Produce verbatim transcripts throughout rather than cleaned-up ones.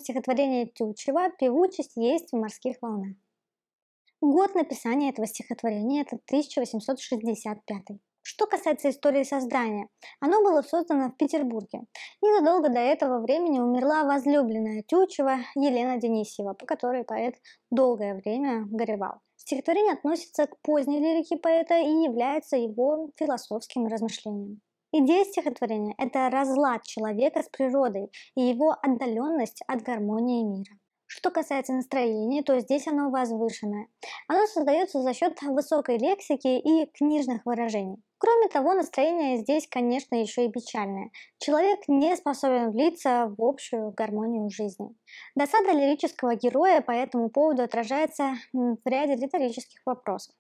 стихотворения Тютчева «Певучесть есть в морских волнах». Год написания этого стихотворения – это тысяча восемьсот шестьдесят пятый. Что касается истории создания, оно было создано в Петербурге. Незадолго до этого времени умерла возлюбленная Тютчева Елена Денисьева, по которой поэт долгое время горевал. Стихотворение относится к поздней лирике поэта и является его философским размышлением. Идея стихотворения – это разлад человека с природой и его отдаленность от гармонии мира. Что касается настроения, то здесь оно возвышенное. Оно создается за счет высокой лексики и книжных выражений. Кроме того, настроение здесь, конечно, еще и печальное. Человек не способен влиться в общую гармонию жизни. Досада лирического героя по этому поводу отражается в ряде риторических вопросов.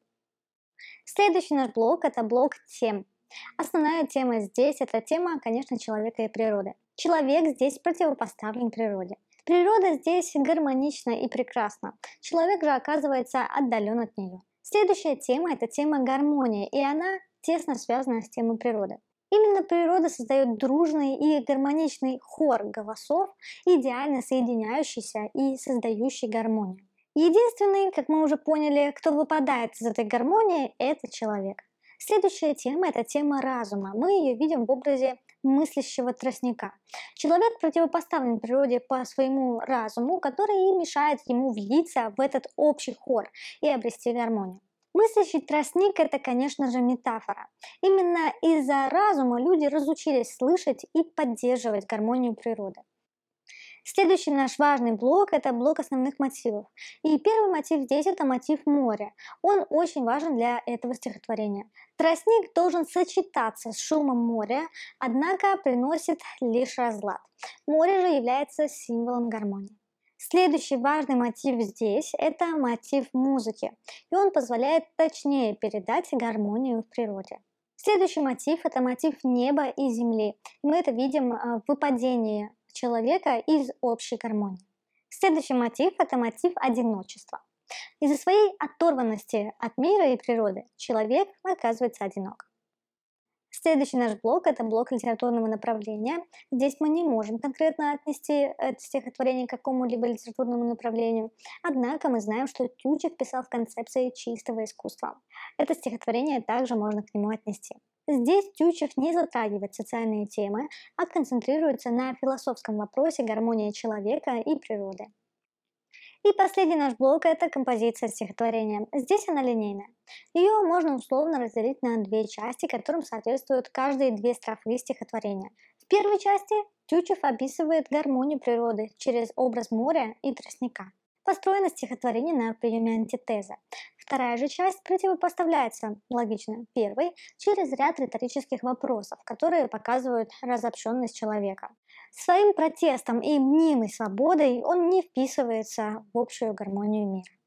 Следующий наш блок – это блок тем. Основная тема здесь – это тема, конечно, человека и природы. Человек здесь противопоставлен природе. Природа здесь гармонична и прекрасна. Человек же оказывается отдален от нее. Следующая тема – это тема гармонии, и она тесно связана с темой природы. Именно природа создает дружный и гармоничный хор голосов, идеально соединяющийся и создающий гармонию. Единственный, как мы уже поняли, кто выпадает из этой гармонии – это человек. Следующая тема – это тема разума. Мы ее видим в образе мыслящего тростника. Человек противопоставлен природе по своему разуму, который и мешает ему влиться в этот общий хор и обрести гармонию. Мыслящий тростник – это, конечно же, метафора. Именно из-за разума люди разучились слышать и поддерживать гармонию природы. Следующий наш важный блок – это блок основных мотивов. И первый мотив здесь – это мотив моря. Он очень важен для этого стихотворения. Тростник должен сочетаться с шумом моря, однако приносит лишь разлад. Море же является символом гармонии. Следующий важный мотив здесь – это мотив музыки, и он позволяет точнее передать гармонию в природе. Следующий мотив – это мотив неба и земли. Мы это видим в выпадении человека из общей гармонии. Следующий мотив – это мотив одиночества. Из-за своей оторванности от мира и природы человек оказывается одинок. Следующий наш блок – это блок литературного направления. Здесь мы не можем конкретно отнести это стихотворение к какому-либо литературному направлению, однако мы знаем, что Тютчев писал в концепции чистого искусства. Это стихотворение также можно к нему отнести. Здесь Тютчев не затрагивает социальные темы, а концентрируется на философском вопросе гармонии человека и природы. И последний наш блок – это композиция стихотворения. Здесь она линейная. Ее можно условно разделить на две части, которым соответствуют каждые две строфы стихотворения. В первой части Тютчев описывает гармонию природы через образ моря и тростника. Построено стихотворение на приеме антитеза. Вторая же часть противопоставляется, логично, первой, через ряд риторических вопросов, которые показывают разобщенность человека. Своим протестом и мнимой свободой он не вписывается в общую гармонию мира.